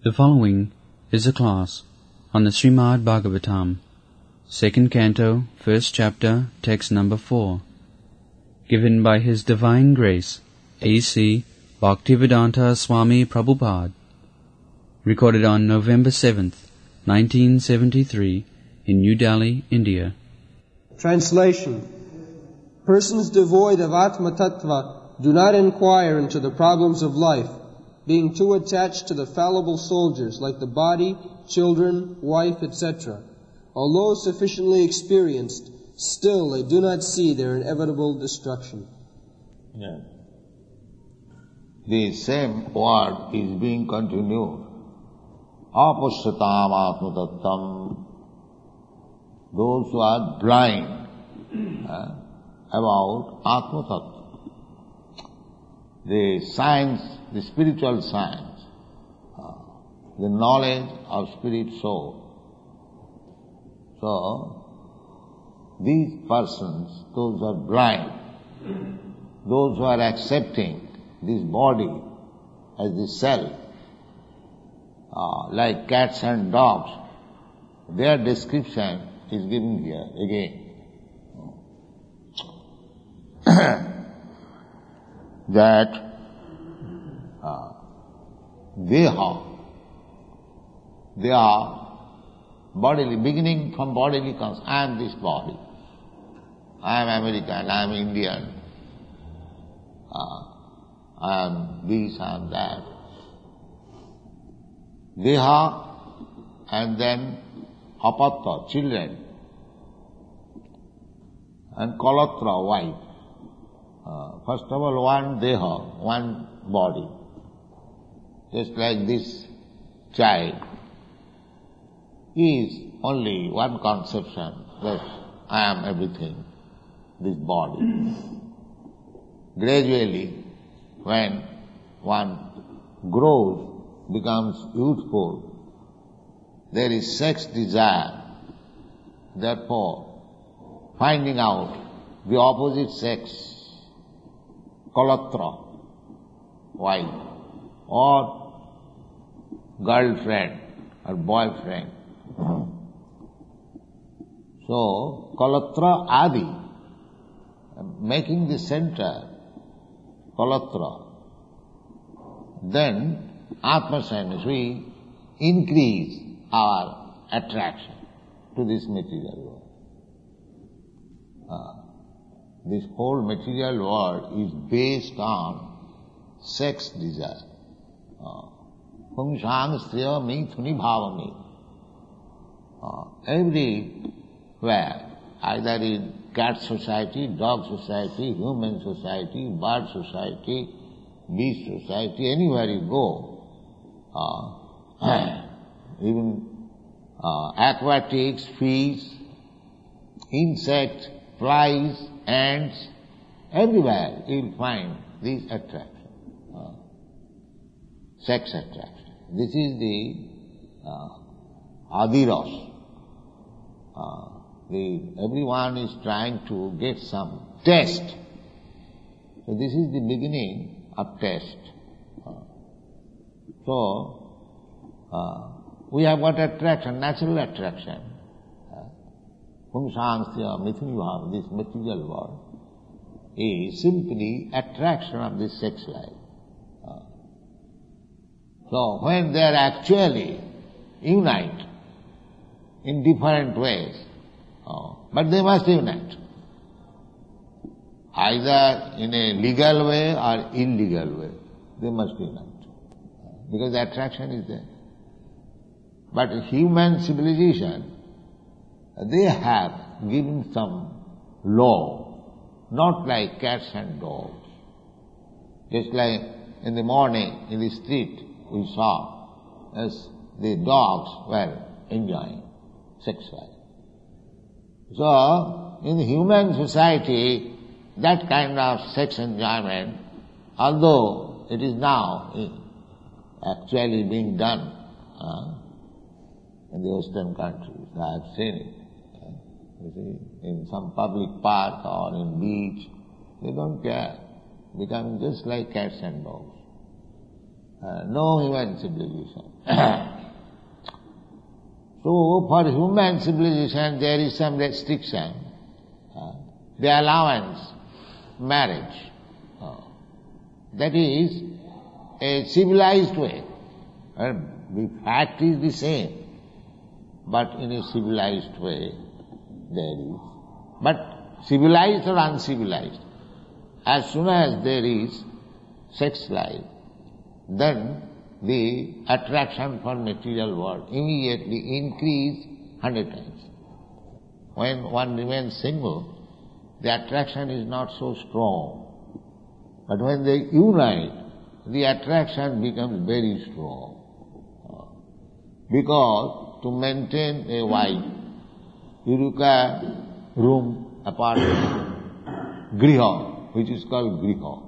The following is a class on the Srimad Bhagavatam, second canto, first chapter, text number 4, given by His Divine Grace, A.C. Bhaktivedanta Swami Prabhupada, recorded on November 7th, 1973, in New Delhi, India. Translation. Persons devoid of Atma Tattva do not inquire into the problems of life, being too attached to the fallible soldiers like the body, children, wife, etc. Although sufficiently experienced, still they do not see their inevitable destruction. Yeah. The same word is being continued. Apashyatam atmatattam. Those who are blind about atmatattva. The science, the spiritual science, the knowledge of spirit soul. So, these persons, those who are blind, those who are accepting this body as the self, like cats and dogs, their description is given here again. That they are bodily, beginning from bodily comes, I am this body, I am American, I am Indian, I am this, I am that. Deha and then apatta, children, and kalatra, wife. First of all, one deha, one body. Just like this child is only one conception that I am everything, this body. Gradually, when one grows, becomes youthful, there is sex desire. Therefore, finding out the opposite sex, kalatra, wife, or girlfriend or boyfriend. So, kalatra adi, making the center, kalatra. Then, atma-science, we increase our attraction to this material world. This whole material world is based on sex desire. Pungsang striya mithuni bhavami. Everywhere, either in cat society, dog society, human society, bird society, beast society, anywhere you go, even aquatics, fish, insects, flies, ants, everywhere you will find this attraction, sex attraction. This is the adiras. Everyone is trying to get some taste. So this is the beginning of taste. We have got attraction, natural attraction. Pungsangstya mithunivāva, this material world, is simply attraction of this sex life. So when they are actually unite in different ways, but they must unite, either in a legal way or illegal way, they must unite, because the attraction is there. But human civilization, they have given some law, not like cats and dogs. Just like in the morning in the street we saw as the dogs were enjoying sex life. So, in the human society, that kind of sex enjoyment, although it is now actually being done in the Western countries, I have seen it. You see, in some public park or in beach, they don't care, becoming just like cats and dogs. No human civilization. So for human civilization there is some restriction. The allowance, marriage. That is a civilized way. The fact is the same, but in a civilized way there is. But civilized or uncivilized, as soon as there is sex life, then the attraction for material world immediately increase 100 times. When one remains single, the attraction is not so strong. But when they unite, the attraction becomes very strong. Because to maintain a wife, you require room, apartment, griha, which is called griha.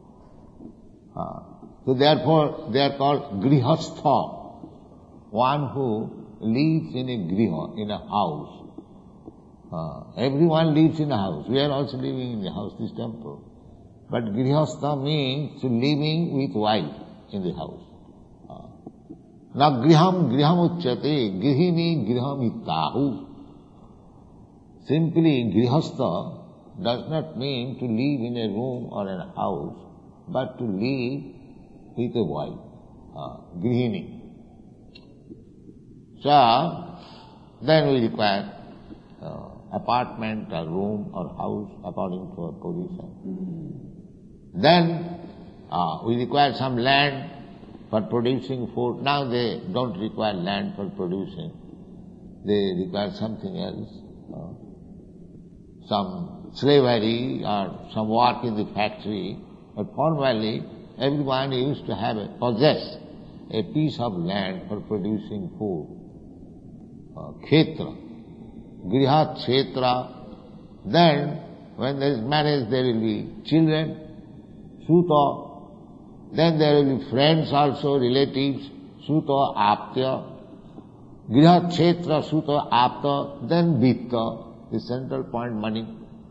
So therefore they are called grihastha, one who lives in a griha, in a house. Everyone lives in a house. We are also living in the house, this temple. But grihastha means living with wife in the house. Now griham uchyate, grihini griham ittahu. Simply grihastha does not mean to live in a room or in a house, but to live with a wife, grihini. So then we require apartment or room or house according to our position. Then we require some land for producing food. Now they don't require land for producing. They require something else. Some slavery or some work in the factory. But formerly everyone used to possess a piece of land for producing food. Khetra. Griha kshetra. Then when there is marriage there will be children. Suta. Then there will be friends also, relatives. Suta, aptya. Griha kshetra, suta, apta. Then vitta. The central point, money.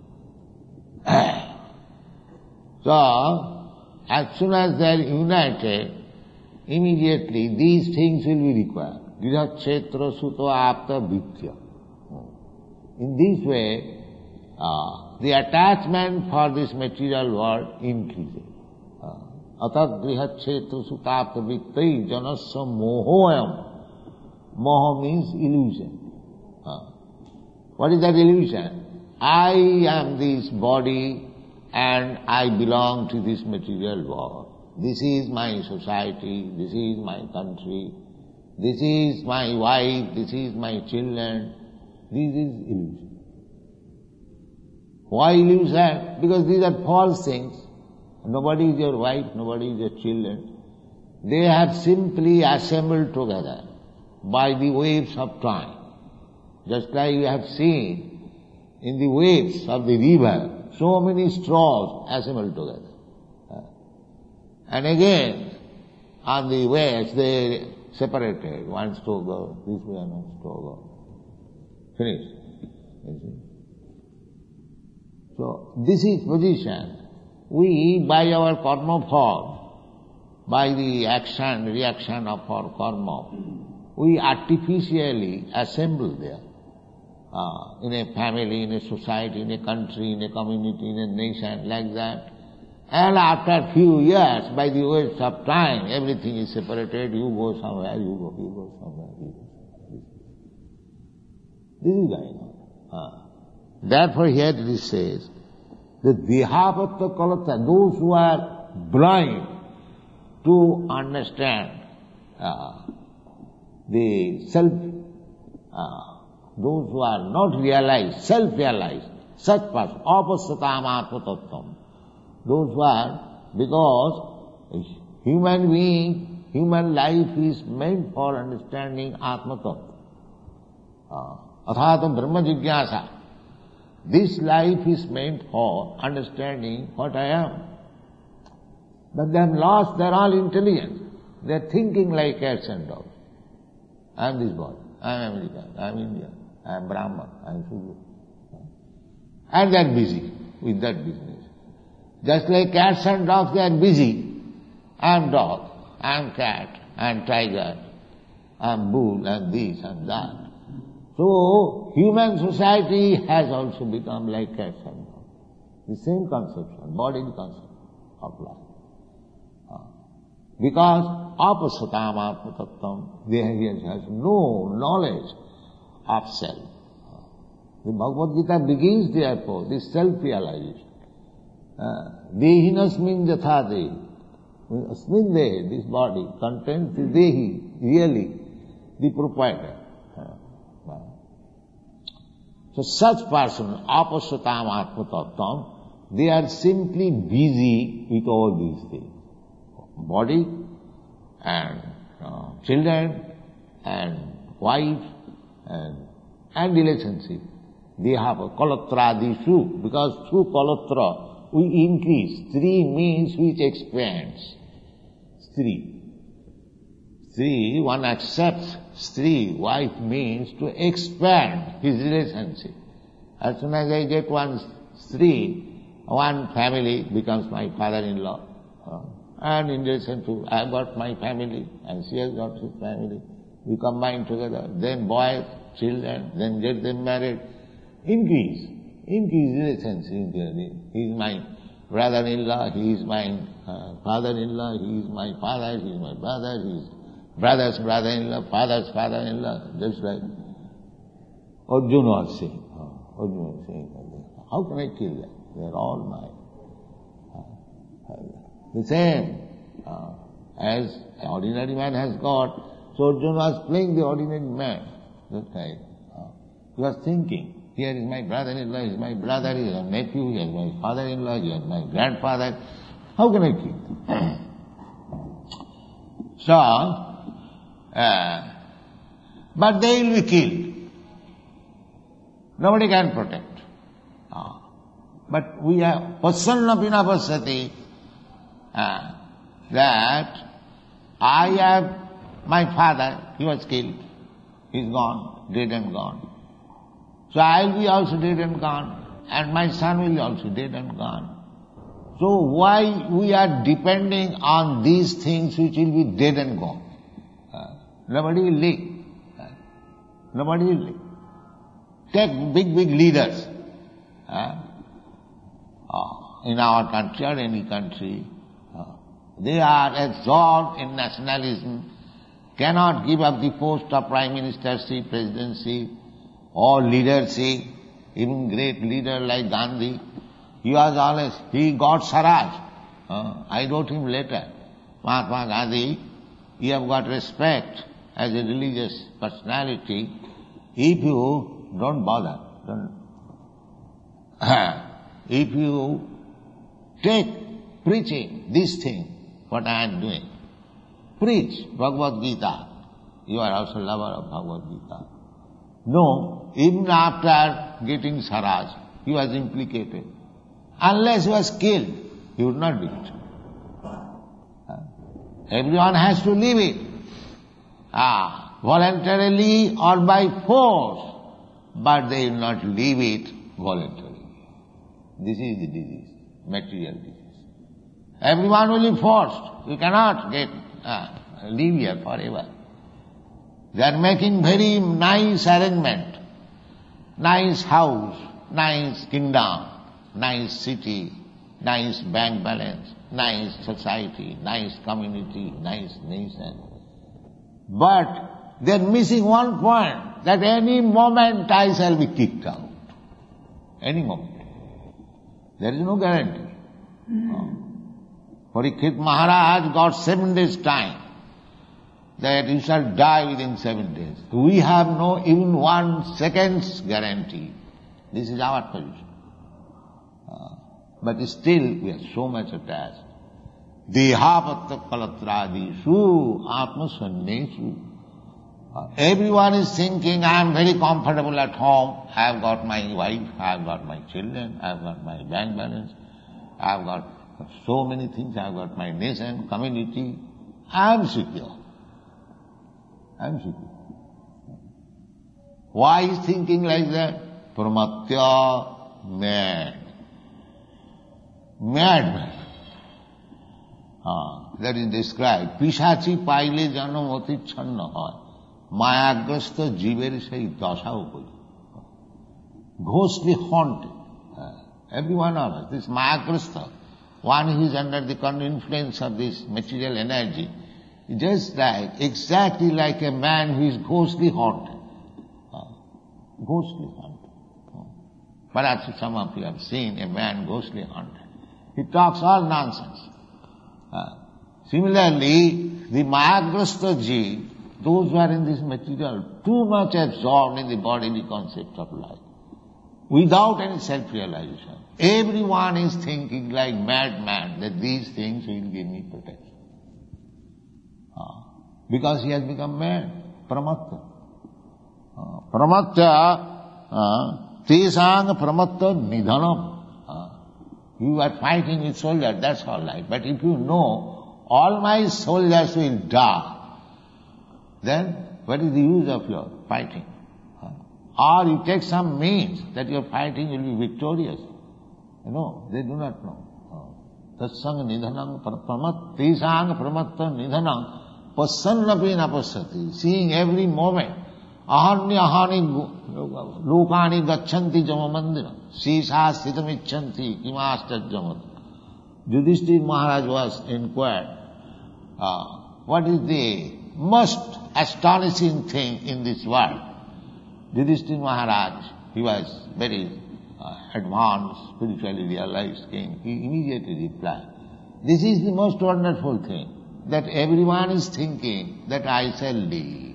So, as soon as they are united, immediately these things will be required. Griha kshetra, suta, apta, vitta. In this way, the attachment for this material world increases. Atat griha kshetra sutapta vittai janasya mohoyam. Moho means illusion. What is that illusion? I am this body and I belong to this material world. This is my society, this is my country, this is my wife, this is my children. This is illusion. Why illusion? Because these are false things. Nobody is your wife, nobody is your children. They have simply assembled together by the waves of time. Just like you have seen in the waves of the river, so many straws assembled together. And again, on the waves they separated. One straw goes, this way and one straw goes. Finished. So this is position. We, by our karma form, by the action, reaction of our karma, we artificially assemble there. In a family, in a society, in a country, in a community, in a nation, like that. And after a few years, by the waves of time, everything is separated. You go somewhere, you go somewhere, you go somewhere. This is going on. Therefore here it says, the Dehavatta Kalata, those who are blind to understand the self, those who are not realized, self-realized, such person, apasatam atmatattvam, those who are, because human being, human life is meant for understanding Atma-tattva. Athatam Brahma Jigyasa. This life is meant for understanding what I am. But they have lost their all intelligence. They are thinking like cats and dogs. I am this body, I am American, I am Indian, I am Brahman, I am Shudra. And they are busy with that business. Just like cats and dogs, they are busy. I am dog. I am cat, I am tiger, I am bull, and this and that. So, human society has also become like cats and dogs. The same conception, bodily concept of life. Because apasatam atmatattvam, he has no knowledge of self. The Bhagavad Gita begins therefore this self-realization. Dehinasmin yatha dehi. Asmin dehi, this body, contains the dehi, really, the proprietor. So such person, apasatam atmatattvam, they are simply busy with all these things. Body and children and wife and relationship. They have a kalatradi, because through kalatra we increase. Three means which expands. Three, one accepts Stri, wife, means to expand his relationship. As soon as I get one Stri, one family becomes my father-in-law. And in relation to, I have got my family and she has got his family. We combine together, then boys, children, then get them married. Increase relationship. He is my brother-in-law, he is my father-in-law, he is my father, he is my brother, he is brother's brother-in-law, father's father-in-law, just like Arjuna was saying. How can I kill them? They are all mine. The same as an ordinary man has got, so Arjuna was playing the ordinary man. That time. He was thinking, here is my brother-in-law, he is my brother, he is my nephew, he is my father-in-law, he is my grandfather. How can I kill them? So, but they will be killed. Nobody can protect. But we have pasanna pina pasati, that I have my father, he was killed, he is gone, dead and gone. So I will be also dead and gone, and my son will be also dead and gone. So why we are depending on these things which will be dead and gone? Nobody will live. Nobody will live. Take big leaders in our country or any country. They are absorbed in nationalism, cannot give up the post of prime ministership, presidency, or leadership. Even great leader like Gandhi, he got Swaraj. I wrote him later. Mahatma Gandhi, you have got respect as a religious personality if you don't bother. If you take preaching this thing, what I am doing, preach Bhagavad Gita, you are also lover of Bhagavad Gita. No, even after getting Swaraj, he was implicated. Unless he was killed, he would not be it. Everyone has to leave it. Voluntarily or by force, but they will not leave it voluntarily. This is the disease, material disease. Everyone will be forced. You cannot live here forever. They are making very nice arrangement, nice house, nice kingdom, nice city, nice bank balance, nice society, nice community, nice nation. But they are missing one point, that any moment I shall be kicked out. Any moment. There is no guarantee. Parikshit Maharaj got 7 days time, that you shall die within 7 days. We have no even 1 second's guarantee. This is our position. But still we are so much attached. Dehapatta kalatradisu atmasannesu. Everyone is thinking, I am very comfortable at home, I have got my wife, I have got my children, I have got my bank balance, I have got so many things, I have got my nation, community, I am secure. I am secure. Why is thinking like that? Pramatya, mad. Madman. that is described, Pishachi paile janam oti channa hoy, mayagrasta jiver sei dasha upali. Ghostly haunted. Every one of us, this mayagrasta, one who is under the influence of this material energy, just like, exactly like a man who is ghostly haunted. Ghostly haunted. Perhaps some of you have seen a man ghostly haunted. He talks all nonsense. Similarly, the mayagrasta ji, those who are in this material, too much absorbed in the bodily concept of life, without any self-realization. Everyone is thinking like madman that these things will give me protection. Because he has become mad, pramatta. Pramatta, tesang pramatta nidhanam. You are fighting with soldiers, that's all right. But if you know, all my soldiers will die, then what is the use of your fighting? Or you take some means that your fighting will be victorious. No, they do not know. Tatsang nidhanam tesang pramatta nidhanam passannapi napassati. Seeing every moment, ahani lokani gacchanti jamamandira sisa sthitamichanti kimastat jamat. Yudhishthira Maharaj was inquired, what is the most astonishing thing in this world? Yudhishthira Maharaj, he was very advanced, spiritually realized king. He immediately replied, this is the most wonderful thing, that everyone is thinking that I shall live.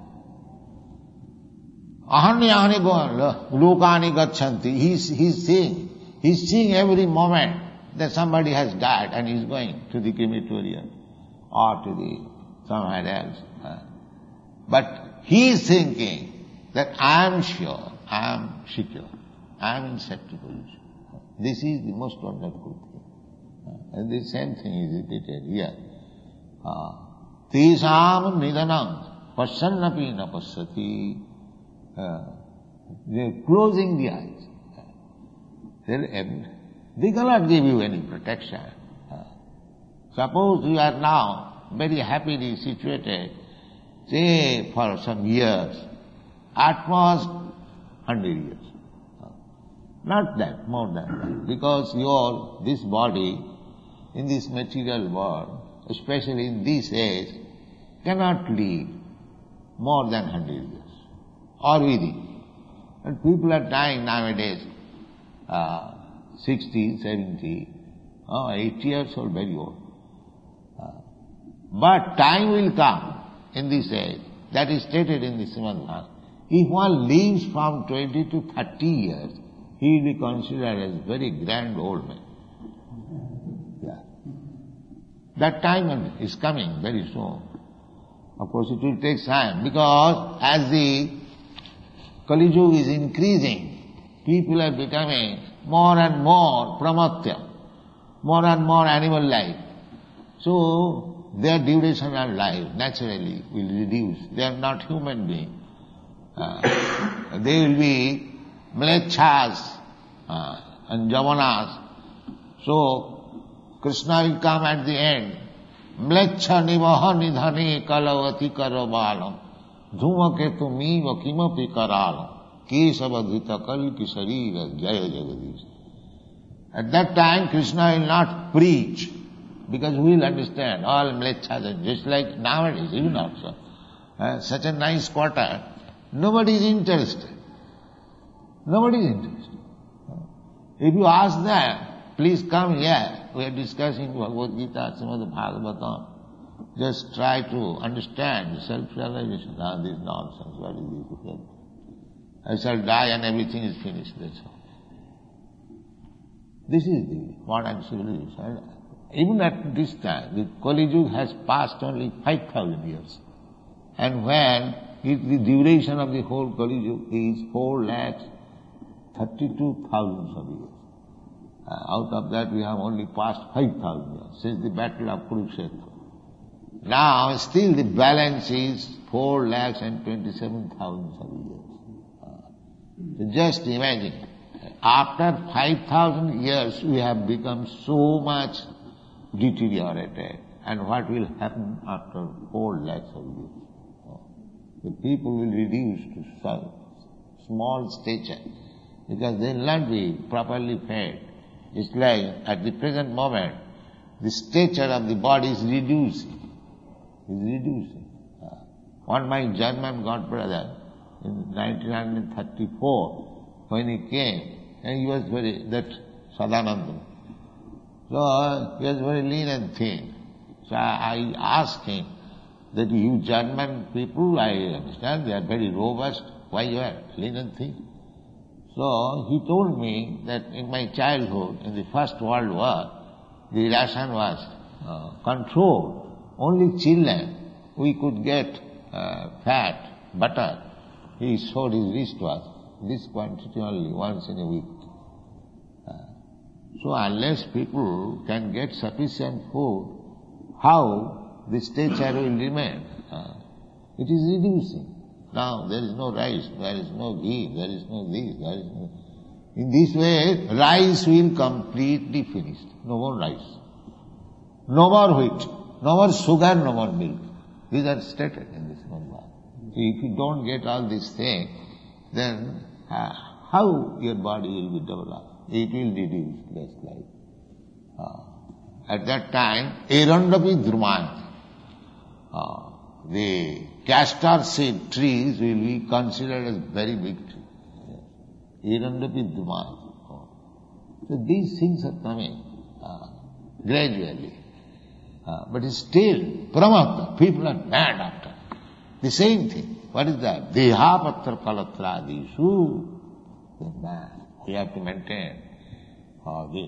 Ahani lokani gacchanti. He's seeing every moment that somebody has died and he's going to the crematorium or to the somewhere else. But he is thinking that I am sure, I am secure, I am in safety position. This is the most wonderful thing. And the same thing is repeated here. Tesam nidhanam passannapi napassati. They are closing the eyes. They cannot give you any protection. Suppose you are now very happily situated, say for some years, at most 100 years. Not that, more than that. Because this body, in this material world, especially in this age, cannot live more than 100 years. Or within. And people are dying nowadays, 60, 70, 80 years old, very old. But time will come in this age, that is stated in the Srimad Bhagavatam. If one lives from 20 to 30 years, he will be considered as very grand old man. Yeah. That time is coming very soon. Of course, it will take time, because as the Kali Yuga is increasing, people are becoming more and more pramatya, more and more animal life. So, their duration of life naturally will reduce. They are not human beings. They will be mlechas and javanas. So, Krishna will come at the end. Mlecha nivaha nidhani kalavati karabalam dhumaketu miva kimapi karalam kesavadhita kalki sarira jaya jagadish. At that time, Krishna will not preach, because we will understand all mlechas are just like nowadays, even also. Such a nice quarter, nobody is interested. Nobody is interested. If you ask them, please come here, we are discussing Bhagavad Gita, Srimad Bhagavatam. Just try to understand self-realization. This nonsense, what is this? I shall die and everything is finished, that's all. This is the modern civilization. Even at this time, the Kali Yuga has passed only 5,000 years. And when the duration of the whole Kali Yuga is 4,32,000 of years. Out of that we have only passed 5,000 years since the battle of Kurukshetra. Now still the balance is 4,27,000 of years. So just imagine, after 5,000 years we have become so much deteriorated And what will happen after 4 lakhs of years? The people will reduce to small stature because they will not be properly fed. It's like at the present moment, the stature of the body is reducing. One my German godbrother in 1934, when he came, and he was that Sadananda. So he was very lean and thin. So I asked him that you German people, I understand, they are very robust, why you are lean and thin? So he told me that in my childhood, in the First World War, the ration was controlled. Only children, we could get fat, butter. He showed his wristwatch, this quantity only, once in a week. So unless people can get sufficient food, how the stature will remain? It is reducing. Now there is no rice, there is no ghee, there is no this, there is no... In this way, rice will completely finish. No more rice. No more wheat. No more sugar, no more milk. These are stated in this Mantra. If you don't get all these things, then how your body will be developed? It will reduce less life. At that time, Erandapi Dhruman, the castor seed trees will be considered as very big trees. Erandapi Dhruman. So these things are coming gradually. But still, Pramatma, people are mad after. The same thing. What is that? Dehapatra kalatrādīšu. They're mad. We have to maintain the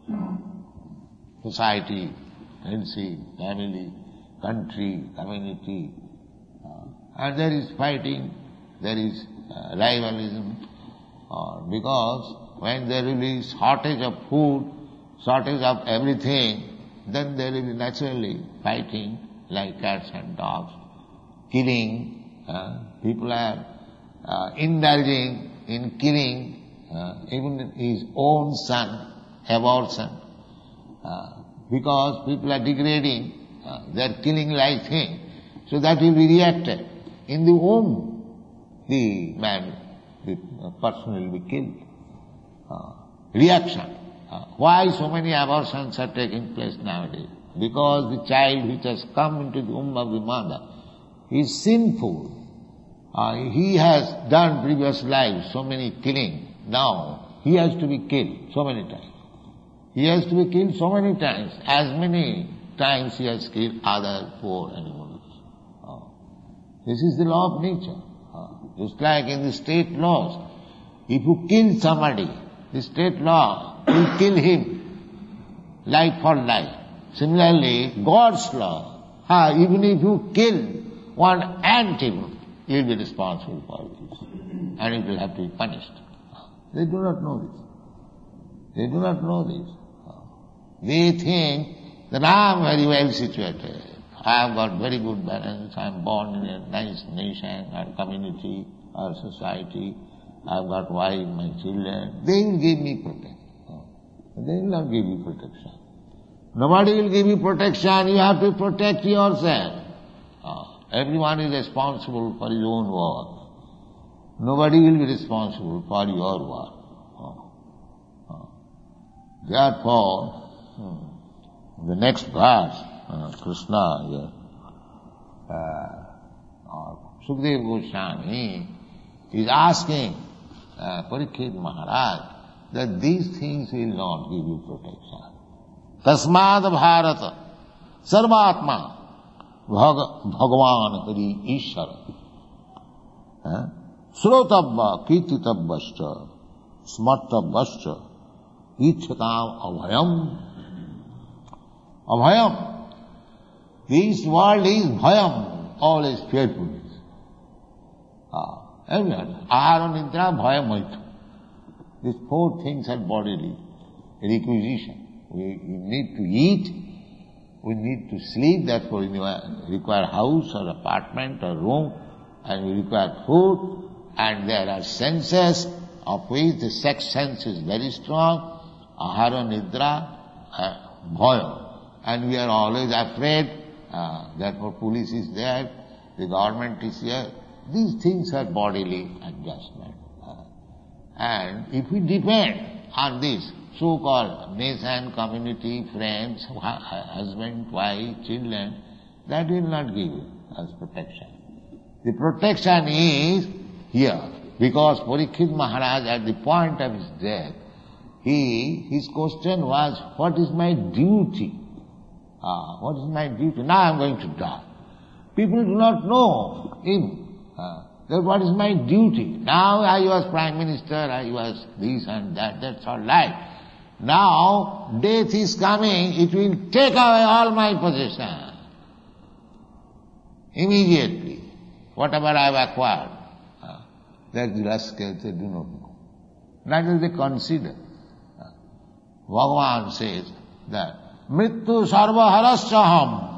society, friendship, family, country, community. And there is fighting, there is rivalism, because when there will be shortage of food, shortage of everything, then there will be naturally fighting like cats and dogs, killing. People are indulging in killing even his own son, abortion, because people are degrading, they are killing like thing. So that will be reacted. In the womb, the person will be killed. Reaction. Why so many abortions are taking place nowadays? Because the child which has come into the womb of the mother is sinful. He has done previous lives so many killing. Now he has to be killed so many times. He has to be killed so many times, as many times he has killed other poor animals. This is the law of nature. Just like in the state laws, if you kill somebody, the state law will kill him life for life. Similarly, God's law, even if you kill one ant, you will be responsible for this, and it will have to be punished. They do not know this. They do not know this. They think that I am very well situated. I have got very good balance. I am born in a nice nation or community or society. I have got wife, my children. They will give me protection. They will not give you protection. Nobody will give you protection. You have to protect yourself. Everyone is responsible for his own work. Nobody will be responsible for your work. Therefore, the next verse, Krishna here, Sukadeva Goswami is asking Parikshit Maharaj that these things will not give you protection. Tasmad Bharata Sarvatma Bhagavan Hari Ishara Srotabha Kirtitabbascha Smartabbascha Ichhatam Abhayam. Abhayam. This world is bhayam, all is fearfulness. Ahara nidra bhayam maita. These 4 things are bodily requisition. We need to eat, we need to sleep, therefore we require house or apartment or room, and we require food, and there are senses, of which the sex sense is very strong, ahara nidra, bhayam. and we are always afraid, therefore police is there, the government is here. These things are bodily adjustment. And if we depend on this so-called nation, community, friends, husband, wife, children, that will not give us protection. The protection is here, because Parikshit Maharaj, at the point of his death, his question was, what is my duty? What is my duty? Now I am going to die. People do not know him. That what is my duty? Now I was Prime Minister, I was this and that, that's all right. Now death is coming, it will take away all my possession. Immediately, whatever I have acquired, that the rascals, they do not know. Neither they consider. Bhagavan says that, Mrityu sarvaharasya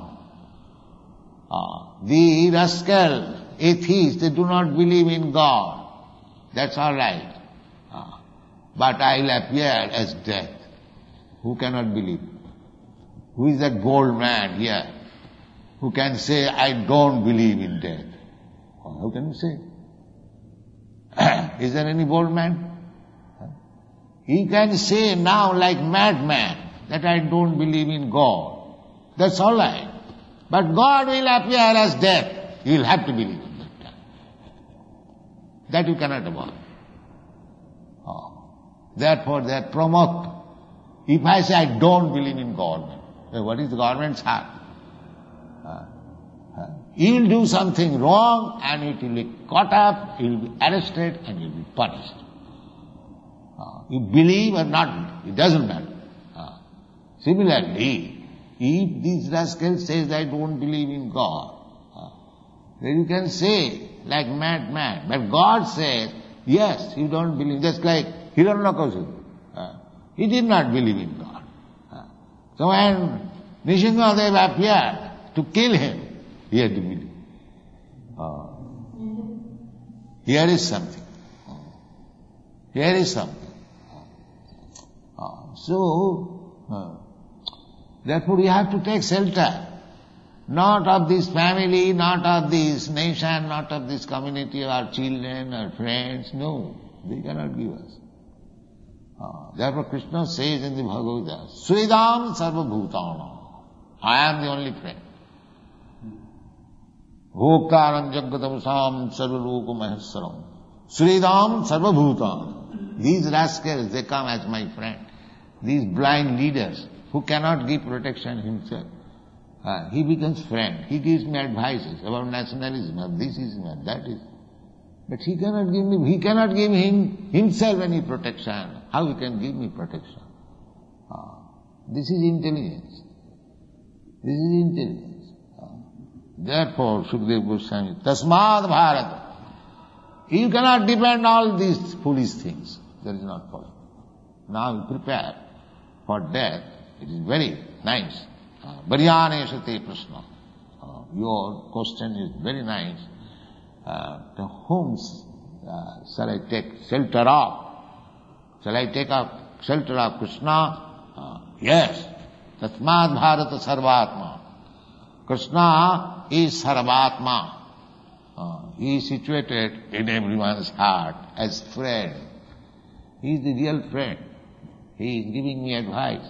the rascal, atheists, they do not believe in God. That's all right. But I will appear as death. Who cannot believe? Who is that bold man here who can say, I don't believe in death? How can you say? Is there any bold man? He can say now like madman that I don't believe in God. That's all right. But God will appear as death. You will have to believe in that time. That you cannot avoid. Therefore they are promoted. If I say I don't believe in government, what is the government's heart? He will do something wrong and it will be caught up, he will be arrested and he will be punished. You believe or not, it doesn't matter. Similarly, if this rascal says, I don't believe in God, then you can say, like madman. But God says, yes, you don't believe. Just like Hiranyakashipu. He did not believe in God. So when Nrsimhadev appeared to kill him, he had to believe. Here is something. Here is something. Therefore we have to take shelter. Not of this family, not of this nation, not of this community, our children, our friends. No, they cannot give us. Therefore Krishna says in the Bhagavad Gita, Sridam sarva bhutana. I am the only friend. Bhoktaram jagatamasam sarva loka maheswaram. Sridam sarva bhutana. These rascals, they come as my friend. These blind leaders who cannot give protection himself. He becomes friend. He gives me advices about nationalism, this is not, that is. But he cannot give himself any protection. How he can give me protection? This is intelligence. This is intelligence. Therefore, Sukadeva Goswami, Tasmad Bharata. You cannot depend on all these foolish things. That is not possible. Now you prepare for death. It is very nice. Varyanesate Prashna. Your question is very nice. To whom shall I take shelter of? Shall I take up shelter of Krishna? Yes. Tasmad Bharata Sarvatma. Krishna is Sarvatma. He is situated in everyone's heart as friend. He is the real friend. He is giving me advice.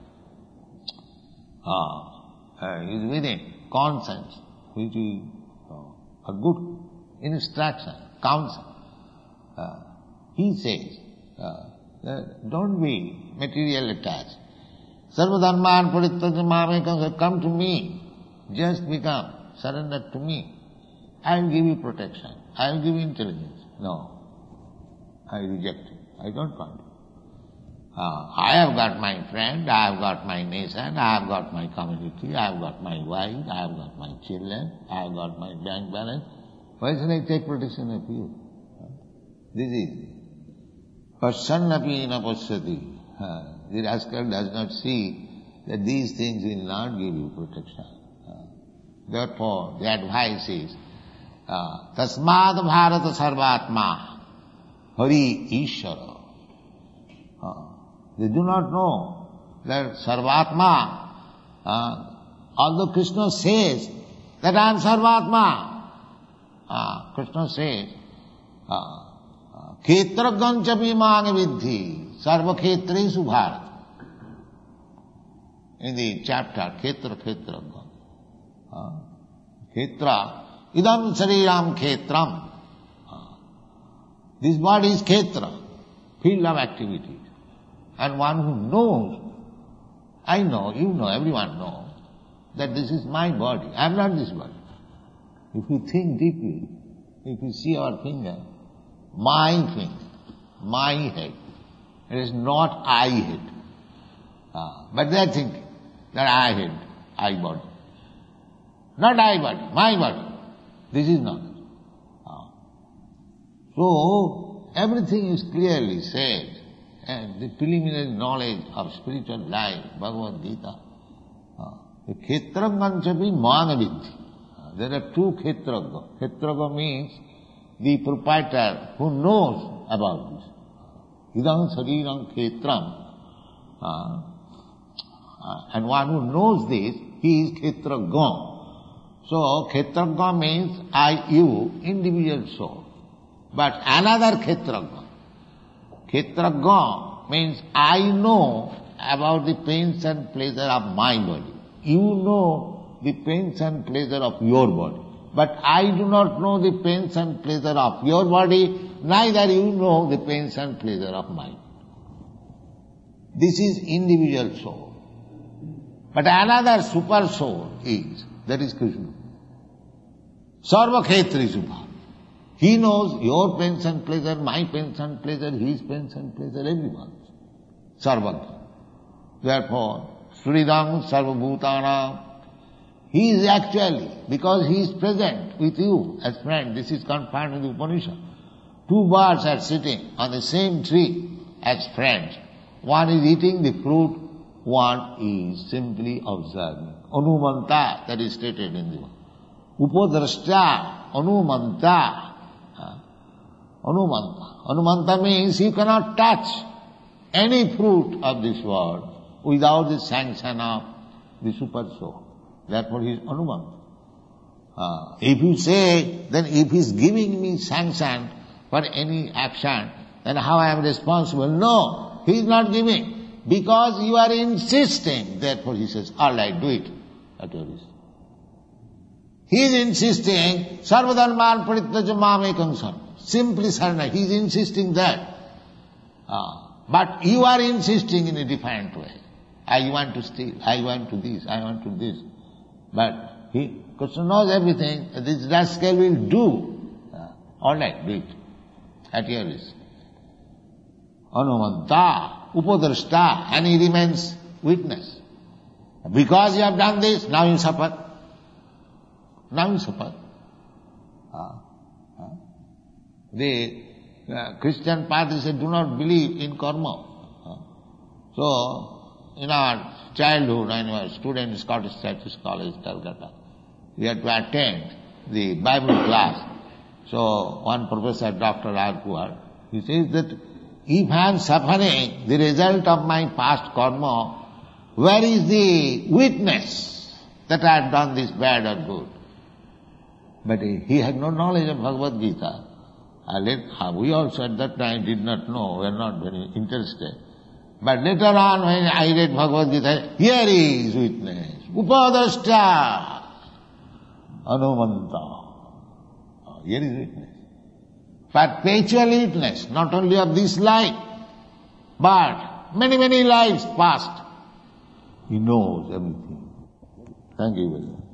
He is within conscience, which is a good instruction, counsel. He says, don't be material attached. Sarvadharman parityajya, come to me. Just become, surrender to me. I will give you protection. I will give you intelligence. No. I reject it. I don't want it. I have got my friend, I have got my nation, I have got my community, I have got my wife, I have got my children, I have got my bank balance. Why should I take protection of you? This is Pasyannapi na pasyati. The rascal does not see that these things will not give you protection. Therefore, the advice is, Tasmad Bharata Sarvatma Hari Ishara. They do not know that Sarvatma Although Krishna says that I am Sarvatma, Krishna says, Khetragam cha vimang vidhi sarva khetresu bharat. In the chapter, Khetragam. Khetra, idam sariram khetram. This body is Khetra, field of activity. And one who knows, I know, you know, everyone knows, that this is my body. I am not this body. If you think deeply, if you see our finger, my finger, my head, it is not I head. But they are thinking that I head, I body. Not I body, my body. This is not. So, everything is clearly said, and the preliminary knowledge of spiritual life, Bhagavad Gita. The Khetragam chapi manavidhi. There are two Khetraga. Khetraga means the proprietor who knows about this. Idam sarirang Khetram. And one who knows this, he is Khetraga. So, Khetraga means I, you, individual soul. But another Khetraga. Khetraga means I know about the pains and pleasure of my body. You know the pains and pleasure of your body. But I do not know the pains and pleasure of your body, neither you know the pains and pleasure of mine. This is individual soul. But another super soul is, that is Krishna. Sarva Khetri Subha. He knows your pains and pleasure, my pains and pleasure, his pains and pleasure, everyone's. Sarvatra. Therefore, Sridam Sarva Bhutana. He is actually, because he is present with you as friend, this is confirmed in the Upanishad. Two birds are sitting on the same tree as friends. One is eating the fruit, one is simply observing. Anumanta, that is stated in the Upadrashta, Anumanta. Anumanta. Anumanta means you cannot touch any fruit of this world without the sanction of the super soul. Therefore he is Anumanta. If you say, then if he is giving me sanction for any action, then how I am responsible? No, he is not giving. Because you are insisting, therefore he says, all right, do it at your risk. He is insisting, Sarvadharman Parityaja Mamekam Sarva. Simply surrender. He is insisting that. But you are insisting in a different way. I want to steal, I want to this, I want to this. But Krishna knows everything. This rascal will do. All right, do it. At your risk. Anumanta, upadrashta, and he remains witness. Because you have done this, now you suffer. Now you suffer. The Christian party said, do not believe in karma. So, in our childhood, when we were students in Scottish Churches College, Calcutta, we had to attend the Bible class. So, one professor, Dr. Arkuar, he says that if I am suffering the result of my past karma, where is the witness that I have done this bad or good? But he had no knowledge of Bhagavad Gita. We also at that time did not know, we were not very interested. But later on when I read Bhagavad Gita, here is witness. Upadrashta, Anumanta. Here is witness. Perpetual witness, not only of this life, but many, many lives past. He knows everything. Thank you very much.